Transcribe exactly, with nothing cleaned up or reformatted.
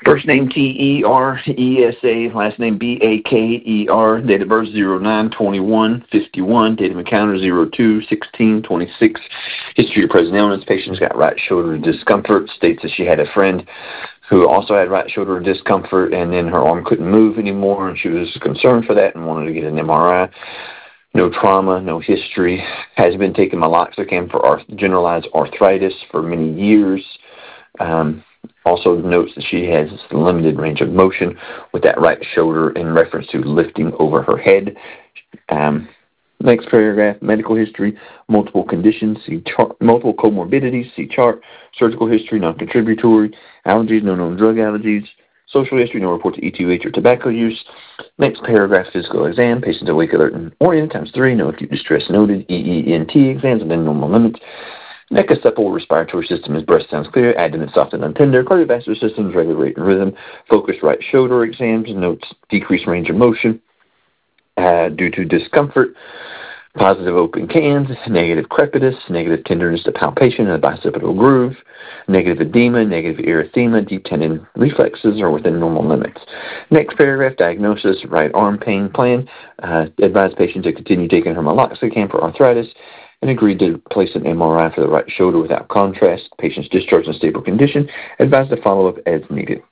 First name T E R E S A, last name B A K E R, date of birth zero nine twenty-one fifty-one, date of encounter zero two sixteen twenty-six. History of present illness, patient's got right shoulder discomfort, states that she had a friend who also had right shoulder discomfort, and then her arm couldn't move anymore, and she was concerned for that and wanted to get an M R I. No trauma, no history, has been taking meloxicam for arth- generalized arthritis for many years. Um, also notes that she has limited range of motion with that right shoulder in reference to lifting over her head. Um, next paragraph, medical history, multiple conditions, see chart, multiple comorbidities, see chart, surgical history, non-contributory, allergies, no known drug allergies, social history, no report to E T U H or tobacco use. Next paragraph, physical exam, patients awake, alert, and oriented, times three, no acute distress noted, E E N T exams within normal limits. Neck is supple, respiratory system is breast sounds clear, abdomen soft and untender, cardiovascular system is regular rate and rhythm, focused right shoulder exams, notes decreased range of motion uh, due to discomfort, positive open cans, negative crepitus, negative tenderness to palpation in the bicipital groove, negative edema, negative erythema, deep tendon reflexes are within normal limits. Next paragraph, diagnosis, right arm pain plan, uh, advise patient to continue taking her meloxicam for arthritis, and agreed to place an M R I for the right shoulder without contrast. Patient's discharged in stable condition. Advised to follow up as needed.